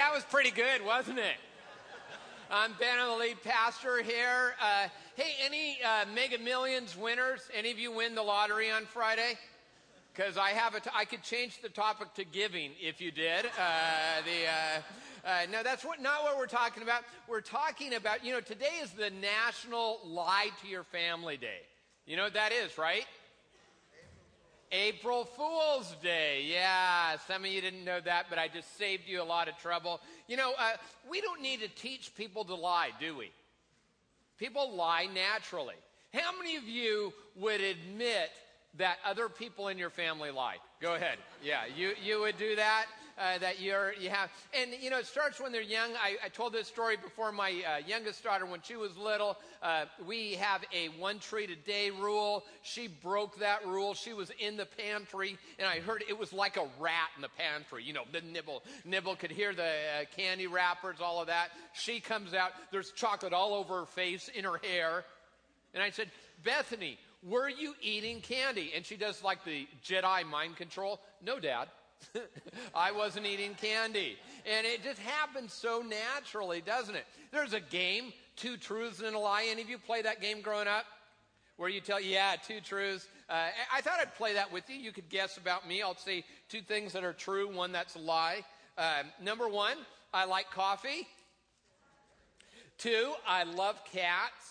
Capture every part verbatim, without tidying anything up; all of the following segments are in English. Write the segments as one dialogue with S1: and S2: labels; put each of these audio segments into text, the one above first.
S1: that was pretty good, wasn't it? I'm Ben, I'm the lead pastor here. Uh, hey, any uh, Mega Millions winners? Any of you win the lottery on Friday? Because I have a t- I could change the topic to giving if you did. Uh, the uh, uh, no, that's what, not what we're talking about. We're talking about, you know, today is the National Lie to Your Family Day. You know what that is, right? April Fool's Day. Yeah, some of you didn't know that, but I just saved you a lot of trouble. You know, uh, we don't need to teach people to lie, do we? People lie naturally. How many of you would admit that other people in your family lie? Go ahead. Yeah, you, you would do that, uh, that you're, you have. And, you know, it starts when they're young. I, I told this story before. My uh, youngest daughter, when she was little, uh, we have a one treat a day rule. She broke that rule. She was in the pantry, and I heard it was like a rat in the pantry. You know, the nibble, nibble, could hear the uh, candy wrappers, all of that. She comes out. There's chocolate all over her face, in her hair. And I said, Bethany, were you eating candy? And she does like the Jedi mind control. No, Dad. I wasn't eating candy. And it just happens so naturally, doesn't it? There's a game, Two Truths and a Lie. Any of you play that game growing up? Where you tell, yeah, two truths. Uh, I thought I'd play that with you. You could guess about me. I'll say two things that are true, one that's a lie. Uh, number one, I like coffee. Two, I love cats.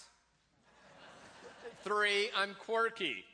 S1: Three, I'm quirky.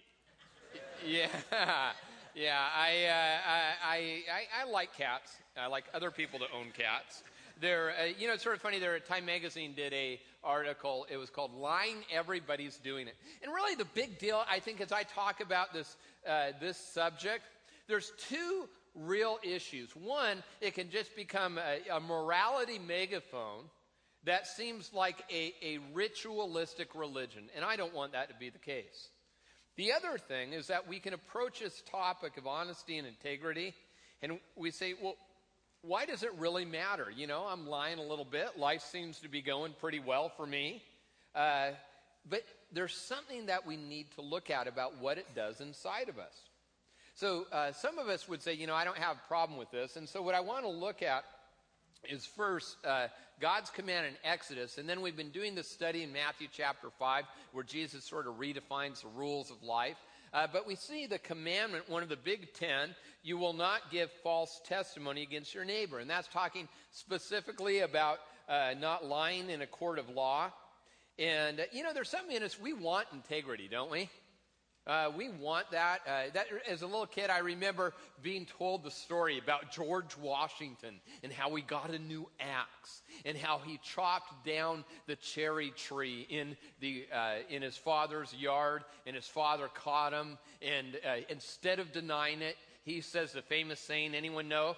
S1: Yeah, yeah. I, uh, I, I, I like cats. I like other people to own cats. They're, uh, you know, it's sort of funny. There, Time Magazine did a article. It was called "Lying, Everybody's Doing It." And really, the big deal, I think, as I talk about this, uh, this subject, there's two real issues. One, it can just become a, a morality megaphone that seems like a, a ritualistic religion, and I don't want that to be the case. The other thing is that we can approach this topic of honesty and integrity, and we say, well, why does it really matter? You know, I'm lying a little bit. Life seems to be going pretty well for me. Uh, but there's something that we need to look at about what it does inside of us. So uh, some of us would say, you know, I don't have a problem with this, and so what I want to look at is first uh, God's command in Exodus, and then we've been doing this study in Matthew chapter five where Jesus sort of redefines the rules of life. Uh, but we see the commandment, one of the big ten, you will not give false testimony against your neighbor. And that's talking specifically about uh, not lying in a court of law. And, uh, you know, there's something in us, we want integrity, don't we? Uh, we want that. Uh, that. As a little kid, I remember being told the story about George Washington and how he got a new axe and how he chopped down the cherry tree in the uh, in his father's yard, and his father caught him. And uh, instead of denying it, he says the famous saying, anyone know?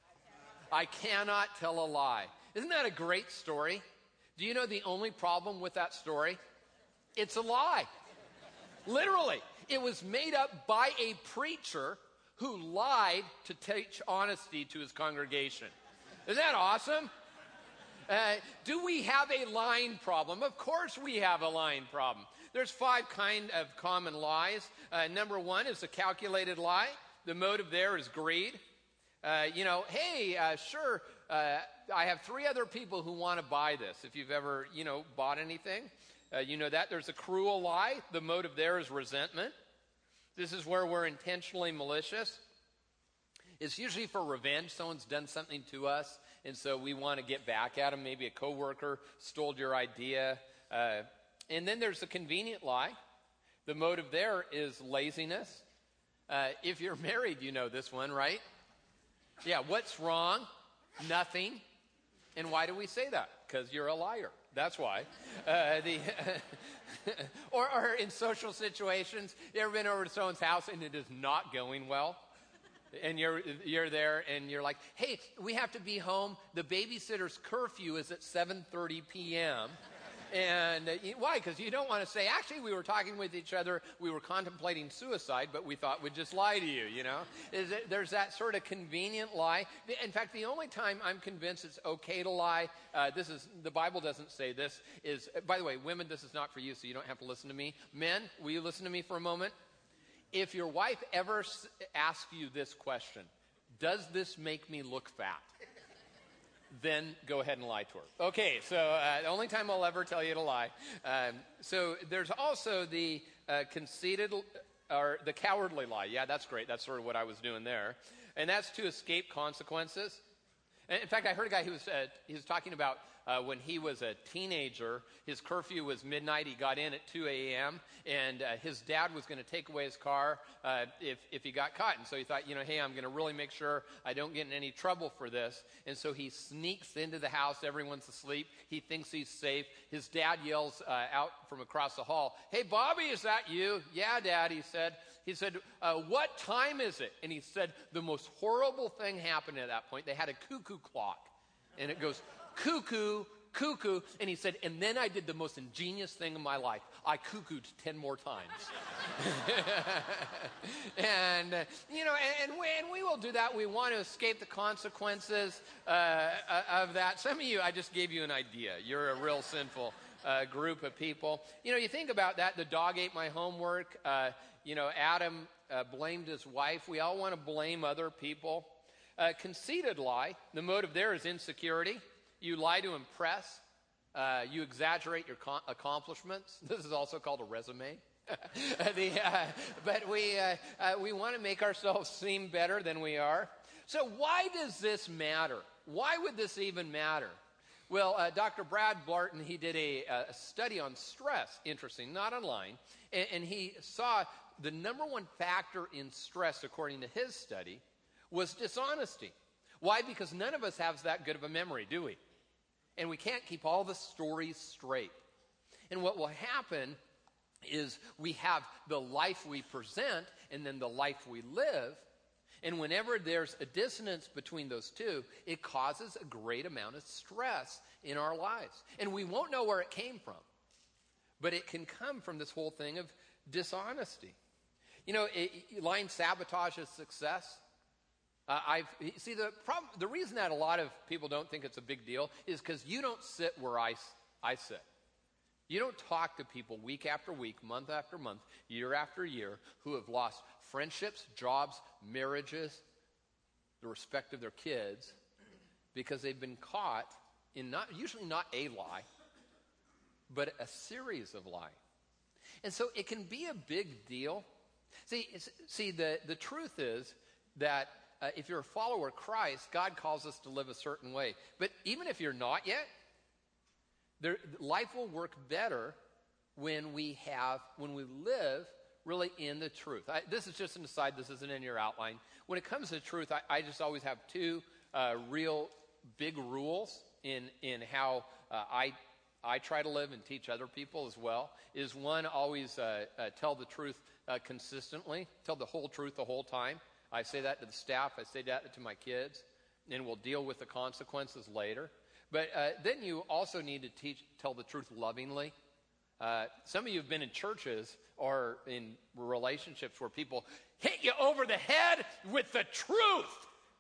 S1: I cannot tell a lie. Isn't that a great story? Do you know the only problem with that story? It's a lie. Literally, it was made up by a preacher who lied to teach honesty to his congregation. Isn't that awesome? Uh, do we have a lying problem? Of course we have a lying problem. There's five kind of common lies. Uh, number one is a calculated lie. The motive there is greed. Uh, you know, hey, uh, sure, uh, I have three other people who want to buy this. If you've ever, you know, bought anything. Uh, you know that. There's a cruel lie. The motive there is resentment. This is where we're intentionally malicious. It's usually for revenge. Someone's done something to us, and so we want to get back at them. Maybe a coworker stole your idea. Uh, and then there's the convenient lie. The motive there is laziness. Uh, if you're married, you know this one, right? Yeah, what's wrong? Nothing. And why do we say that? Because you're a liar. That's why. Uh, the or, or in social situations, you ever been over to someone's house and it is not going well? And you're you're there and you're like, hey, we have to be home. The babysitter's curfew is at seven thirty p.m. And uh, why? Because you don't want to say, actually, we were talking with each other. We were contemplating suicide, but we thought we'd just lie to you, you know? Is it, there's that sort of convenient lie. In fact, the only time I'm convinced it's okay to lie, uh, this is, the Bible doesn't say this, is, by the way, women, this is not for you, so you don't have to listen to me. Men, will you listen to me for a moment? If your wife ever asks you this question, does this make me look fat? then go ahead and lie to her. Okay, so uh, the only time I'll ever tell you to lie. Um, so there's also the uh, conceited, or the cowardly lie. Yeah, that's great. That's sort of what I was doing there. And that's to escape consequences. And in fact, I heard a guy who was, uh, he was talking about uh, when he was a teenager, his curfew was midnight. He got in at two a.m., and uh, his dad was going to take away his car uh, if, if he got caught. And so he thought, you know, hey, I'm going to really make sure I don't get in any trouble for this. And so he sneaks into the house. Everyone's asleep. He thinks he's safe. His dad yells uh, out from across the hall, "Hey, Bobby, is that you?" "Yeah, Dad," he said. He said, uh, "What time is it?" And he said the most horrible thing happened at that point. They had a cuckoo clock. And it goes, cuckoo, cuckoo. And he said, and then I did the most ingenious thing in my life. I cuckooed ten more times. and, uh, you know, and, and, we, and we will do that. We want to escape the consequences uh, of that. Some of you, I just gave you an idea. You're a real sinful uh, group of people. You know, you think about that. The dog ate my homework. Uh, you know, Adam uh, blamed his wife. We all want to blame other people. Uh, conceited lie, the motive there is insecurity. You lie to impress. Uh, you exaggerate your com- accomplishments. This is also called a resume. the, uh, but we, uh, uh, we want to make ourselves seem better than we are. So why does this matter? Why would this even matter? Well, uh, Doctor Brad Barton, he did a, a study on stress, interesting, not online, and, and he saw the number one factor in stress, according to his study, was dishonesty. Why? Because none of us has that good of a memory, do we? And we can't keep all the stories straight. And what will happen is we have the life we present and then the life we live. And whenever there's a dissonance between those two, it causes a great amount of stress in our lives. And we won't know where it came from. But it can come from this whole thing of dishonesty. You know, it, it, lying sabotages success. Uh, I've see the problem. The reason that a lot of people don't think it's a big deal is because you don't sit where I, I sit. You don't talk to people week after week, month after month, year after year, who have lost friendships, jobs, marriages, the respect of their kids, because they've been caught in not usually not a lie, but a series of lies. And so it can be a big deal. See, see the, the truth is that Uh, if you're a follower of Christ, God calls us to live a certain way. But even if you're not yet, there, life will work better when we have, when we live really in the truth. I, this is just an aside. This isn't in your outline. When it comes to truth, I, I just always have two uh, real big rules in in how uh, I I try to live and teach other people as well. Is one, always uh, uh, tell the truth uh, consistently, tell the whole truth the whole time. I say that to the staff. I say that to my kids. And we'll deal with the consequences later. But uh, then you also need to teach, tell the truth lovingly. Uh, some of you have been in churches or in relationships where people hit you over the head with the truth.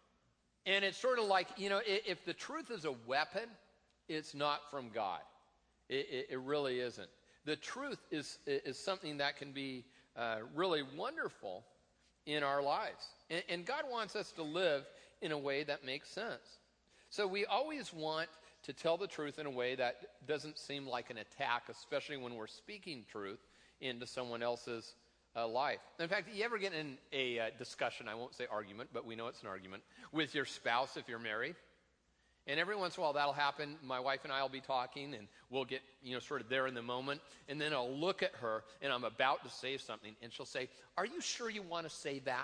S1: And it's sort of like, you know, if the truth is a weapon, it's not from God. It, it, it really isn't. The truth is, is something that can be uh, really wonderful in our lives. And, and God wants us to live in a way that makes sense. So we always want to tell the truth in a way that doesn't seem like an attack, especially when we're speaking truth into someone else's uh, life. In fact, you ever get in a uh, discussion, I won't say argument, but we know it's an argument, with your spouse if you're married? And every once in a while that'll happen. My wife and I will be talking, and we'll get, you know, sort of there in the moment. And then I'll look at her, and I'm about to say something, and she'll say, "Are you sure you want to say that?"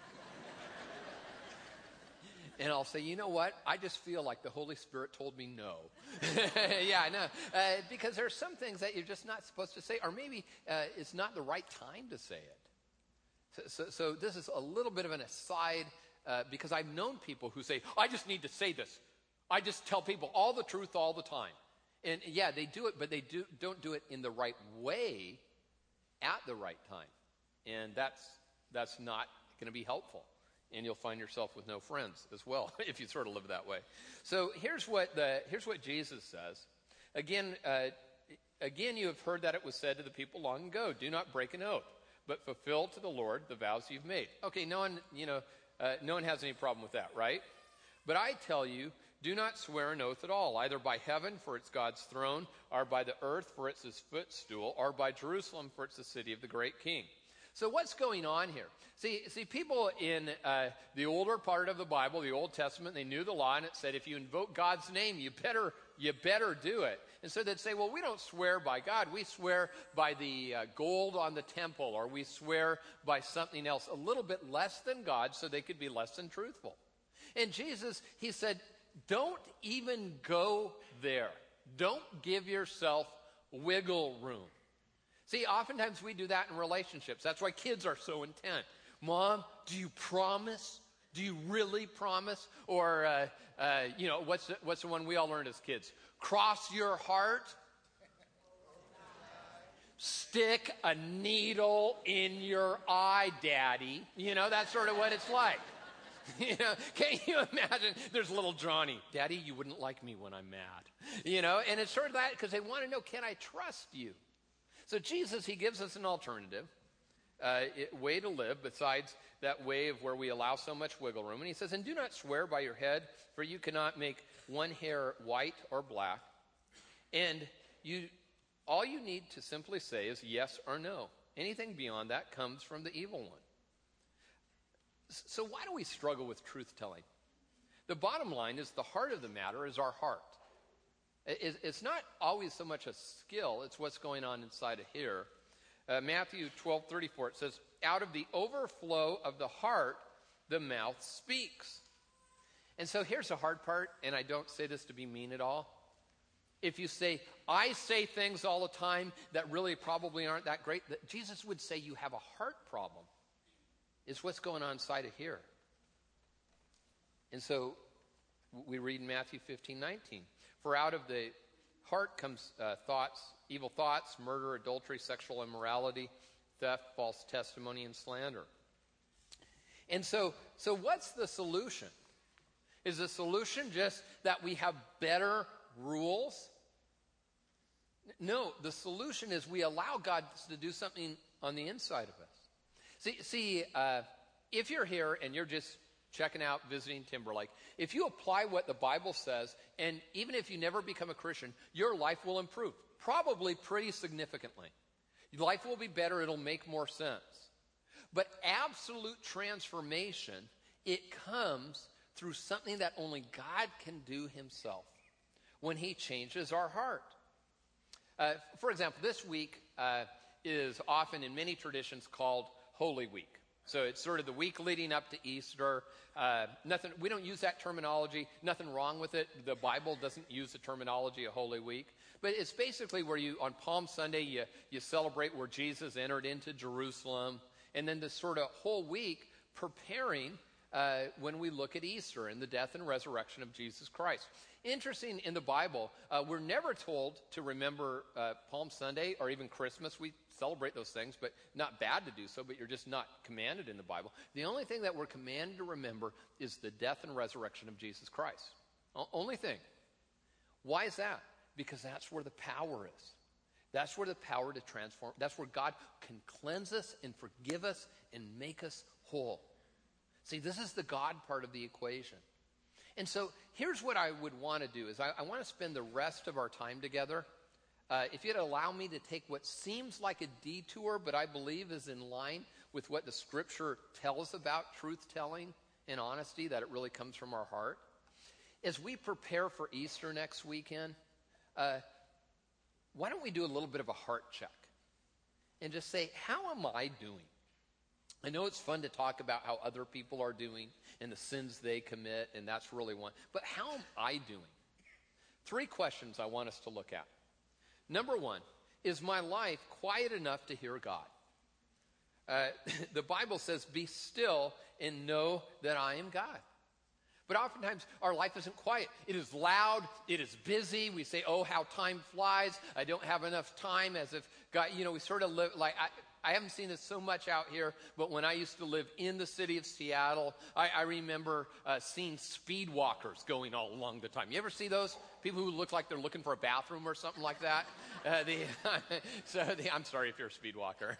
S1: And I'll say, "You know what? I just feel like the Holy Spirit told me no." Yeah, I know. Uh, because there are some things that you're just not supposed to say, or maybe uh, it's not the right time to say it. So, so, so this is a little bit of an aside, uh, because I've known people who say, "I just need to say this. I just tell people all the truth all the time." And yeah, they do it, but they do, don't do it in the right way at the right time. And that's that's not going to be helpful. And you'll find yourself with no friends as well if you sort of live that way. So here's what the here's what Jesus says. Again, uh, again, you have heard that it was said to the people long ago, "Do not break an oath, but fulfill to the Lord the vows you've made." Okay, no one, you know, uh, no one has any problem with that, right? But I tell you, do not swear an oath at all, either by heaven, for it's God's throne, or by the earth, for it's his footstool, or by Jerusalem, for it's the city of the great king. So what's going on here? See, see, people in uh, the older part of the Bible, the Old Testament, they knew the law, and it said if you invoke God's name, you better, you better do it. And so they'd say, well, we don't swear by God. We swear by the uh, gold on the temple, or we swear by something else, a little bit less than God, so they could be less than truthful. And Jesus, he said, don't even go there. Don't give yourself wiggle room. See, oftentimes we do that in relationships. That's why kids are so intent. Mom, do you promise? Do you really promise? Or, uh, uh, you know, what's the, what's the one we all learned as kids? Cross your heart. Stick a needle in your eye, Daddy. You know, that's sort of what it's like. You know, can you imagine? There's little Johnny. Daddy, you wouldn't like me when I'm mad. You know, and it's sort of that because they want to know, can I trust you? So Jesus, he gives us an alternative uh, it, way to live besides that way of where we allow so much wiggle room. And he says, and do not swear by your head, for you cannot make one hair white or black. And you, all you need to simply say is yes or no. Anything beyond that comes from the evil one. So why do we struggle with truth-telling? The bottom line is the heart of the matter is our heart. It's not always so much a skill, it's what's going on inside of here. Uh, Matthew twelve thirty-four, it says, out of the overflow of the heart, the mouth speaks. And so here's the hard part, and I don't say this to be mean at all. If you say, I say things all the time that really probably aren't that great, that Jesus would say you have a heart problem. It's what's going on inside of here. And so we read in Matthew fifteen nineteen, for out of the heart comes uh, thoughts, evil thoughts, murder, adultery, sexual immorality, theft, false testimony, and slander. And so, so what's the solution? Is the solution just that we have better rules? No, the solution is we allow God to do something on the inside of us. See, see uh, if you're here and you're just checking out, visiting Timberlake, if you apply what the Bible says, and even if you never become a Christian, your life will improve, probably pretty significantly. Your life will be better. It'll make more sense. But absolute transformation, it comes through something that only God can do himself when he changes our heart. Uh, for example, this week uh, is often in many traditions called Holy Week. So it's sort of the week leading up to Easter. Uh, nothing. We don't use that terminology. Nothing wrong with it. The Bible doesn't use the terminology of Holy Week. But it's basically where you, on Palm Sunday, you, you celebrate where Jesus entered into Jerusalem. And then this sort of whole week preparing uh, when we look at Easter and the death and resurrection of Jesus Christ. Interesting, in the Bible, uh, we're never told to remember uh, Palm Sunday or even Christmas. We celebrate those things, but not bad to do so, but you're just not commanded in the Bible. The only thing that we're commanded to remember is the death and resurrection of Jesus Christ. O- only thing. Why is that? Because that's where the power is. That's where the power to transform, that's where God can cleanse us and forgive us and make us whole. See, this is the God part of the equation. And so here's what I would want to do is I, I want to spend the rest of our time together. Uh, if you'd allow me to take what seems like a detour, but I believe is in line with what the Scripture tells about truth-telling and honesty, that it really comes from our heart. As we prepare for Easter next weekend, uh, why don't we do a little bit of a heart check and just say, how am I doing? I know it's fun to talk about how other people are doing and the sins they commit, and that's really one. But how am I doing? Three questions I want us to look at. Number one, is my life quiet enough to hear God? Uh, the Bible says, be still and know that I am God. But oftentimes, our life isn't quiet. It is loud. It is busy. We say, oh, how time flies. I don't have enough time, as if God, you know, we sort of live like, I, I haven't seen this so much out here, but when I used to live in the city of Seattle, I, I remember uh, seeing speed walkers going all along the time. You ever see those? People who look like they're looking for a bathroom or something like that? Uh, the, so the, I'm sorry if you're a speed walker.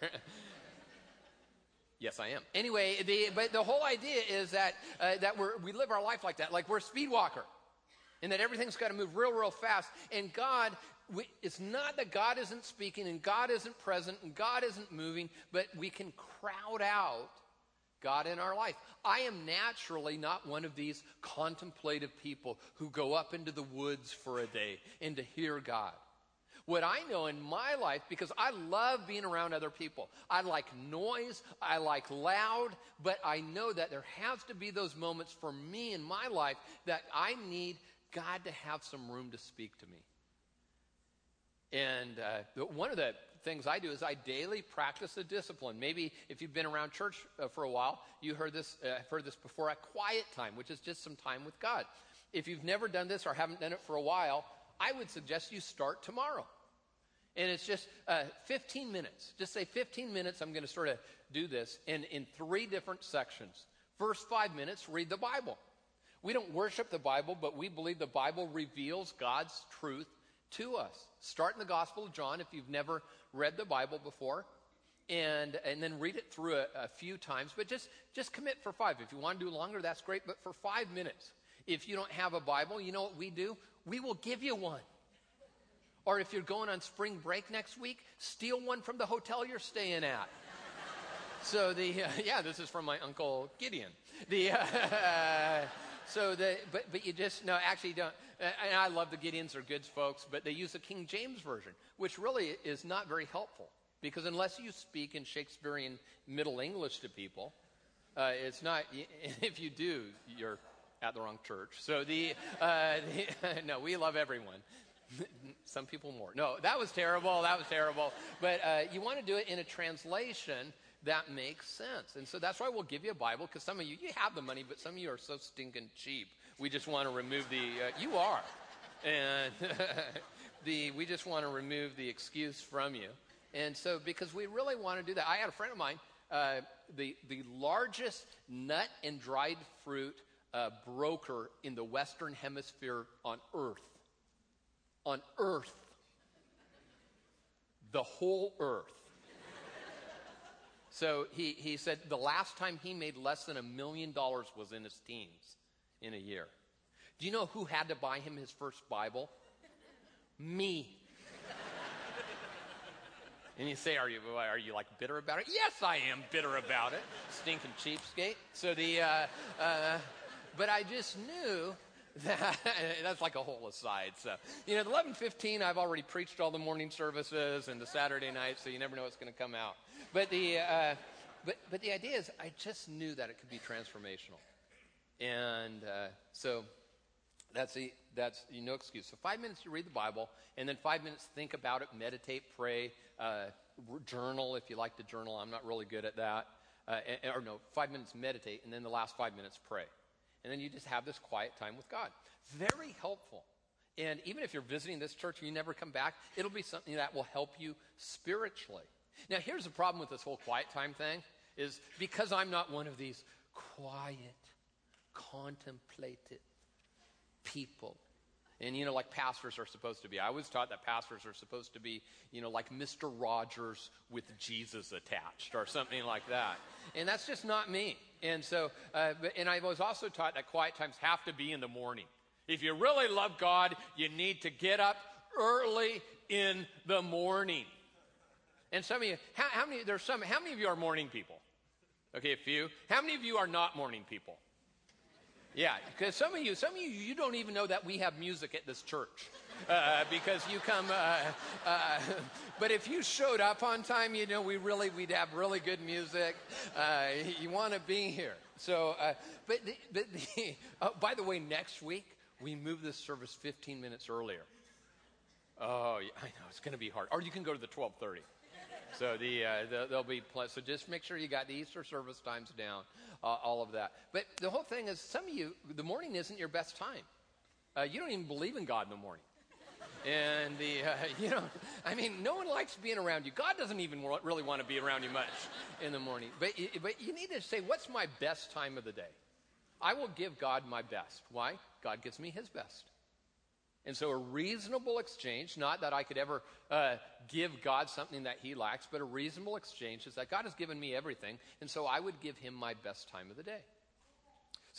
S1: Yes, I am. Anyway, the, but the whole idea is that uh, that we're, we live our life like that, like we're a speed walker. and that everything's got to move real, real fast. And God, we, it's not that God isn't speaking and God isn't present and God isn't moving, but we can crowd out God in our life. I am naturally not one of these contemplative people who go up into the woods for a day and to hear God. What I know in my life, because I love being around other people. I like noise, I like loud, but I know that there has to be those moments for me in my life that I need God to have some room to speak to me. And uh, one of the things I do is I daily practice a discipline. Maybe if you've been around church uh, for a while, you heard this, uh, heard this before, a quiet time, which is just some time with God. If you've never done this or haven't done it for a while, I would suggest you start tomorrow. And it's just uh, fifteen minutes. Just say fifteen minutes, I'm going to sort of do this in, in three different sections. First five minutes, read the Bible. We don't worship the Bible, but we believe the Bible reveals God's truth to us. Start in the Gospel of John if you've never read the Bible before, and and then read it through a, a few times. But just, just commit for five. If you want to do longer, that's great, but for five minutes. If you don't have a Bible, you know what we do? We will give you one. Or if you're going on spring break next week, steal one from the hotel you're staying at. So the, uh, yeah, this is from my Uncle Gideon. The, uh, so the, but, but you just, no, actually don't. And I love the Gideons, they're good folks, but they use the King James Version, which really is not very helpful. Because unless you speak in Shakespearean Middle English to people, uh, it's not, if you do, you're at the wrong church. So the, uh, the no, we love everyone. Some people more. No, that was terrible. That was terrible. But uh, you want to do it in a translation that makes sense. And so that's why we'll give you a Bible, because some of you, you have the money, but some of you are so stinking cheap. We just want to remove the, uh, you are. And the we just want to remove the excuse from you. And so because we really want to do that. I had a friend of mine, uh, the, the largest nut and dried fruit uh, broker in the Western Hemisphere on Earth. On earth. The whole earth. So he, he said the last time he made less than a million dollars was in his teens in a year. Do you know who had to buy him his first Bible? Me. And you say, are you, are you like bitter about it? Yes, I am bitter about it. Stinking cheapskate. So the, uh, uh, but I just knew that, that's like a whole aside. So, you know, the eleven fifteen, I've already preached all the morning services and the Saturday night, so you never know what's going to come out. But the, uh, but, but the idea is I just knew that it could be transformational. And uh, so that's, the, that's no excuse. So five minutes you read the Bible, and then five minutes think about it, meditate, pray, uh, journal if you like to journal. I'm not really good at that. Uh, and, or no, five minutes meditate, and then the last five minutes pray. And then you just have this quiet time with God. Very helpful. And even if you're visiting this church and you never come back, it'll be something that will help you spiritually. Now, here's the problem with this whole quiet time thing, is because I'm not one of these quiet, contemplative people. And, you know, like pastors are supposed to be. I was taught that pastors are supposed to be, you know, like Mister Rogers with Jesus attached or something like that. And that's just not me. And so, uh, and I was also taught that quiet times have to be in the morning. If you really love God, you need to get up early in the morning. And some of you, how, how many, there's some, how many of you are morning people? Okay, a few. How many of you are not morning people? Yeah, because some of you, some of you, you don't even know that we have music at this church uh, because you come. Uh, uh, but if you showed up on time, you know we really we'd have really good music. Uh, you want to be here. So, uh, but the, but the, uh, by the way, next week we move this service fifteen minutes earlier. Oh, yeah, I know it's going to be hard. Or you can go to the twelve thirty. So the, uh, the there'll be plenty. So just make sure you got the Easter service times down, uh, all of that. But the whole thing is, some of you, the morning isn't your best time. Uh, you don't even believe in God in the morning. And the, uh, you know, I mean, no one likes being around you. God doesn't even really want to be around you much in the morning. But but you need to say, what's my best time of the day? I will give God my best. Why? God gives me His best. And so a reasonable exchange, not that I could ever uh, give God something that He lacks, but a reasonable exchange is that God has given me everything, and so I would give Him my best time of the day.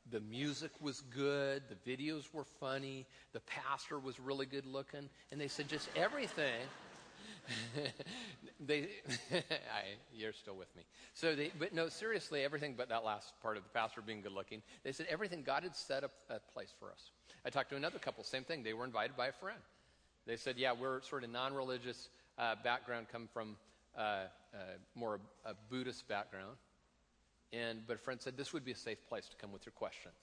S1: the music was good, the videos were funny, the pastor was really good looking, and they said just everything. they, I, you're still with me. So, they, but no, seriously, everything but that last part of the pastor being good looking. They said everything, God had set up a place for us. I talked to another couple, same thing. They were invited by a friend. They said, yeah, we're sort of non-religious uh, background, come from uh, uh, more a, a Buddhist background. And but a friend said this would be a safe place to come with your questions.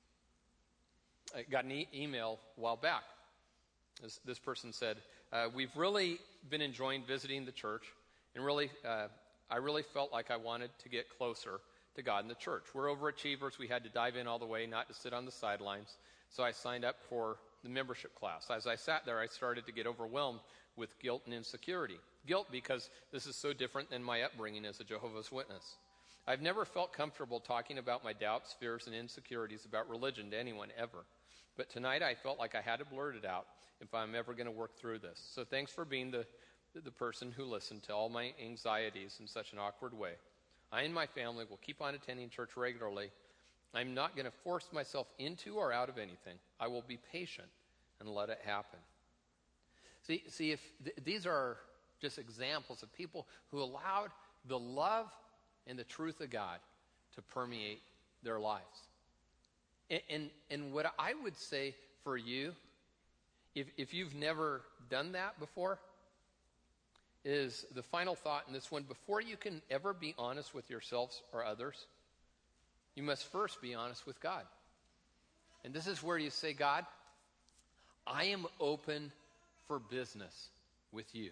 S1: I got an e- email a while back. This, this person said, uh, we've really been enjoying visiting the church, and really, uh, I really felt like I wanted to get closer to God in the church. We're overachievers. We had to dive in all the way, not to sit on the sidelines. So I signed up for the membership class. As I sat there, I started to get overwhelmed with guilt and insecurity. Guilt because this is so different than my upbringing as a Jehovah's Witness. I've never felt comfortable talking about my doubts, fears, and insecurities about religion to anyone ever. But tonight I felt like I had to blurt it out if I'm ever going to work through this. So thanks for being the, the person who listened to all my anxieties in such an awkward way. I and my family will keep on attending church regularly. I'm not going to force myself into or out of anything. I will be patient and let it happen. See, see if th- these are just examples of people who allowed the love and the truth of God to permeate their lives. And, and, and what I would say for you, if, if you've never done that before, is the final thought in this one: before you can ever be honest with yourselves or others, you must first be honest with God. And this is where you say, God, I am open for business with you.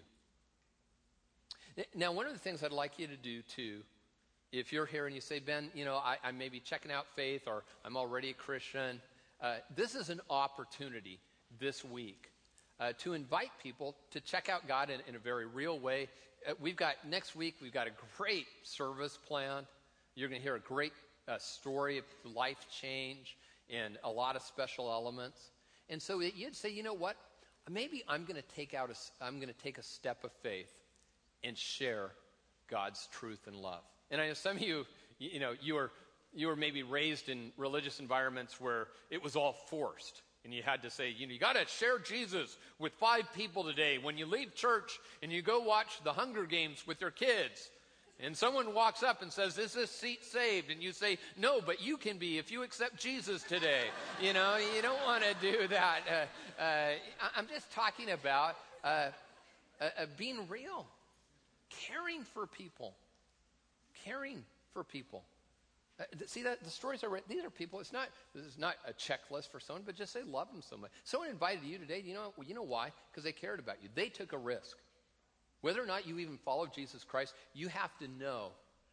S1: Now, one of the things I'd like you to do, too, if you're here and you say, Ben, you know, I, I may be checking out faith, or I'm already a Christian, uh, this is an opportunity this week uh, to invite people to check out God in, in a very real way. Uh, we've got, next week, we've got a great service planned. You're going to hear a great uh, story of life change and a lot of special elements. And so you'd say, you know what? Maybe I'm going to take out a, I'm going to take a step of faith and share God's truth and love. And I know some of you, you know, you were you were maybe raised in religious environments where it was all forced, and you had to say, you know, you got to share Jesus with five people today. When you leave church and you go watch the Hunger Games with your kids, and someone walks up and says, "Is this seat saved?" and you say, "No, but you can be if you accept Jesus today." You know, you don't want to do that. Uh, uh, I'm just talking about uh, uh, uh, being real, caring for people. Caring for people. Uh, see that the stories I read, these are people. It's not. This is not a checklist for someone, but just they love them so much. Someone invited you today. You know. You know why? Because they cared about you. They took a risk. Whether or not you even follow Jesus Christ, you have to know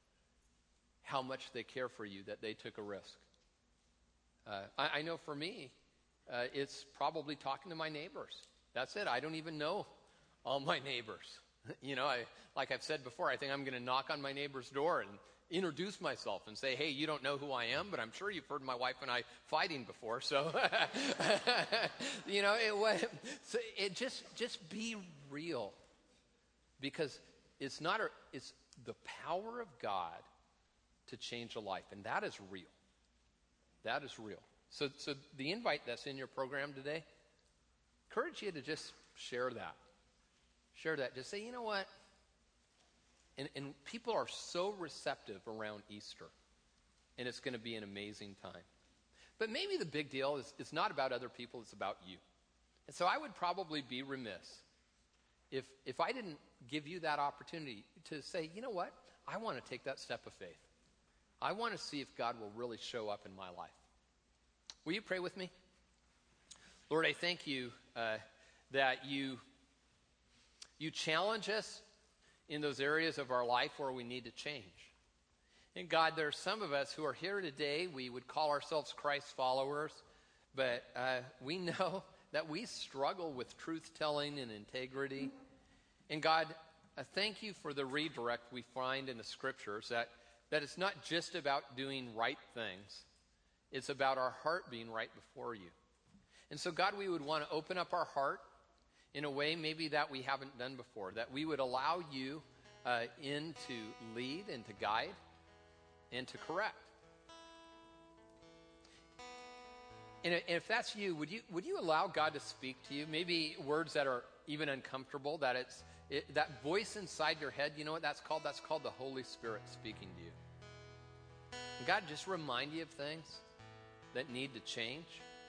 S1: how much they care for you. That they took a risk. Uh, I, I know for me, uh, it's probably talking to my neighbors. That's it. I don't even know all my neighbors. You know, I, like I've said before, I think I'm going to knock on my neighbor's door and introduce myself and say, hey, you don't know who I am, but I'm sure you've heard my wife and I fighting before. So, you know, it, so it just, just be real, because it's not, a, it's the power of God to change a life. And that is real. That is real. So, so the invite that's in your program today, encourage you to just share that. Share that. Just say, you know what? And, and people are so receptive around Easter. And it's going to be an amazing time. But maybe the big deal is it's not about other people, it's about you. And so I would probably be remiss if, if I didn't give you that opportunity to say, you know what? I want to take that step of faith. I want to see if God will really show up in my life. Will you pray with me? Lord, I thank you uh, that you... You challenge us in those areas of our life where we need to change. And God, there are some of us who are here today. We would call ourselves Christ followers, but uh, we know that we struggle with truth-telling and integrity. And God, uh, thank you for the redirect we find in the Scriptures, that, that it's not just about doing right things. It's about our heart being right before you. And so, God, we would want to open up our heart in a way maybe that we haven't done before, that we would allow you uh, in to lead and to guide and to correct. And if that's you, would you would you allow God to speak to you? Maybe words that are even uncomfortable, that it's it, that voice inside your head, you know what that's called? That's called the Holy Spirit speaking to you. And God, just remind you of things that need to change.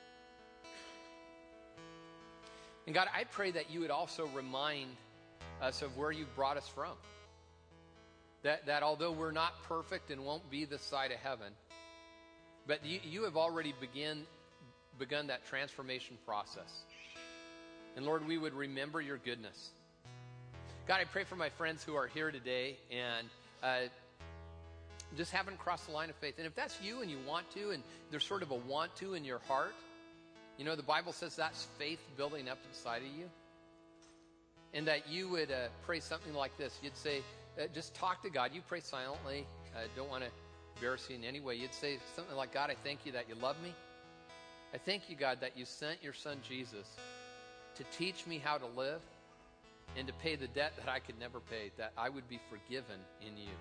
S1: And God, I pray that you would also remind us of where you brought us from. That, that although we're not perfect and won't be this side of heaven, but you, you have already begin, begun that transformation process. And Lord, we would remember your goodness. God, I pray for my friends who are here today and uh, just haven't crossed the line of faith. And if that's you and you want to, and there's sort of a want to in your heart, you know, the Bible says that's faith building up inside of you. And that you would uh, pray something like this. You'd say, uh, just talk to God. You pray silently. I uh, don't want to embarrass you in any way. You'd say something like, God, I thank you that you love me. I thank you, God, that you sent your son Jesus to teach me how to live and to pay the debt that I could never pay, that I would be forgiven in you.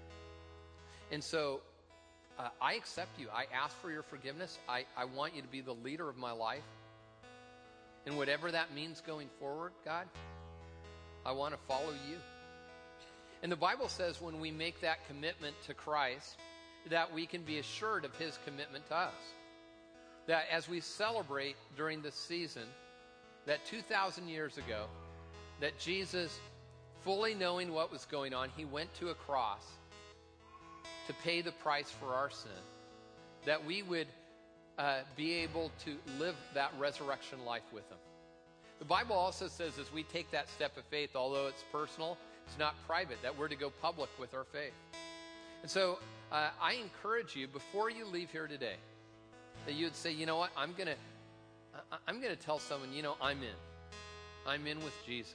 S1: And so uh, I accept you. I ask for your forgiveness. I, I want you to be the leader of my life. And whatever that means going forward, God, I want to follow you. And the Bible says when we make that commitment to Christ, that we can be assured of his commitment to us. That as we celebrate during this season, that two thousand years ago, that Jesus, fully knowing what was going on, he went to a cross to pay the price for our sin, that we would uh, be able to live that resurrection life with him. The Bible also says as we take that step of faith, although it's personal, it's not private, that we're to go public with our faith. And so uh, I encourage you, before you leave here today, that you would say, you know what, I'm going to I'm going to tell someone, you know, I'm in. I'm in with Jesus.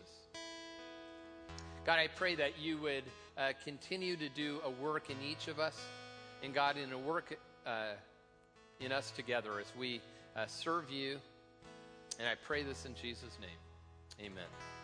S1: God, I pray that you would uh, continue to do a work in each of us, and God, in a work uh, in us together as we uh, serve you. And I pray this in Jesus' name. Amen.